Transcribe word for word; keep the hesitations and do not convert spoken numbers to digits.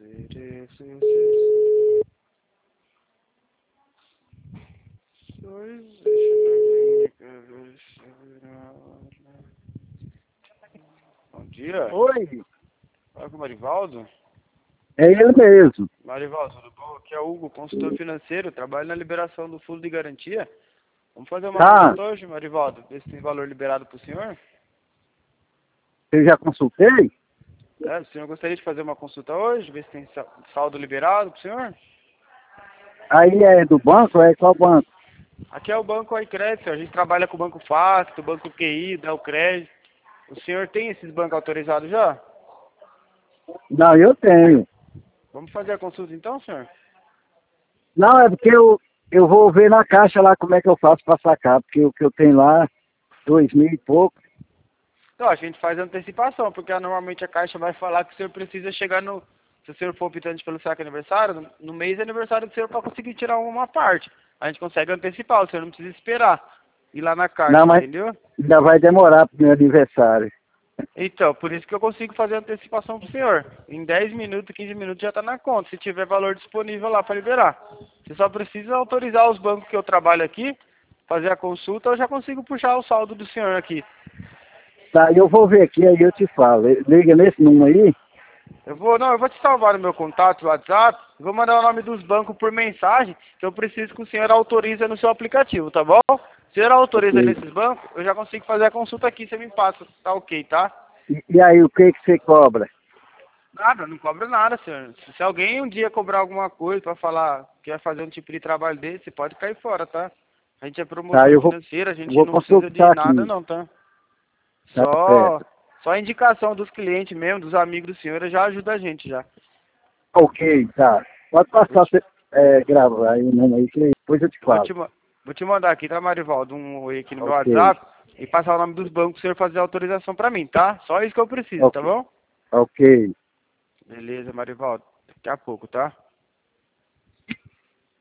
Bom dia. Oi, Fala com o Marivaldo. é ele mesmo. Marivaldo, tudo bom? Aqui é o Hugo, consultor financeiro. Trabalho na liberação do fundo de garantia. Vamos fazer uma Tá. consulta hoje, Marivaldo? Ver se tem valor liberado para o senhor. Eu já consultei? É, o senhor gostaria de fazer uma consulta hoje? Ver se tem sa- saldo liberado para o senhor? Aí é do banco? É qual banco? Aqui é o Banco iCrédito. A gente trabalha com o Banco Facto, o Banco Q I, dá o crédito. O senhor tem esses bancos autorizados já? Não, eu tenho. Vamos fazer a consulta então, senhor? Não, é porque eu, eu vou ver na caixa lá como é que eu faço para sacar, porque o que eu tenho lá, dois mil e pouco. Então, a gente faz antecipação, porque normalmente a Caixa vai falar que o senhor precisa chegar no... Se o senhor for optante pelo saque aniversário, no, no mês de aniversário do senhor para conseguir tirar uma parte. A gente consegue antecipar, o senhor não precisa esperar ir lá na Caixa, Não, mas entendeu? ainda vai demorar pro meu aniversário. Então, por isso que eu consigo fazer antecipação pro senhor. Em dez minutos, quinze minutos já está na conta, se tiver valor disponível lá para liberar. Você só precisa autorizar os bancos que eu trabalho aqui, fazer a consulta, eu já consigo puxar o saldo do senhor aqui. Tá, eu vou ver aqui, aí eu te falo. Liga nesse número aí? Eu vou, não, eu vou te salvar no meu contato, WhatsApp, vou mandar o nome dos bancos por mensagem, que eu preciso que o senhor autorize no seu aplicativo, tá bom? Se o senhor autoriza Ok. nesses bancos, eu já consigo fazer a consulta aqui, você me passa, tá ok, tá? E, e aí, o que que você cobra? Nada, não cobra nada, senhor. Se, se alguém um dia cobrar alguma coisa pra falar que vai fazer um tipo de trabalho desse, você pode cair fora, tá? A gente é Tá, promotor eu vou, financeiro, a gente vou não precisa de consultar nada aqui. não, tá? Tá Só, certo. só a indicação dos clientes mesmo, dos amigos do senhor, já ajuda a gente já. Ok, tá. Pode Vou passar, te, você, é, gravar aí o número aí, que depois eu te vou falo. te, ma- vou te mandar aqui, tá, Marivaldo, um oi aqui no meu Ok, WhatsApp e passar o nome dos bancos pro senhor fazer a autorização pra mim, tá? Só isso que eu preciso, tá ok, bom? ok. Beleza, Marivaldo. Daqui a pouco, tá?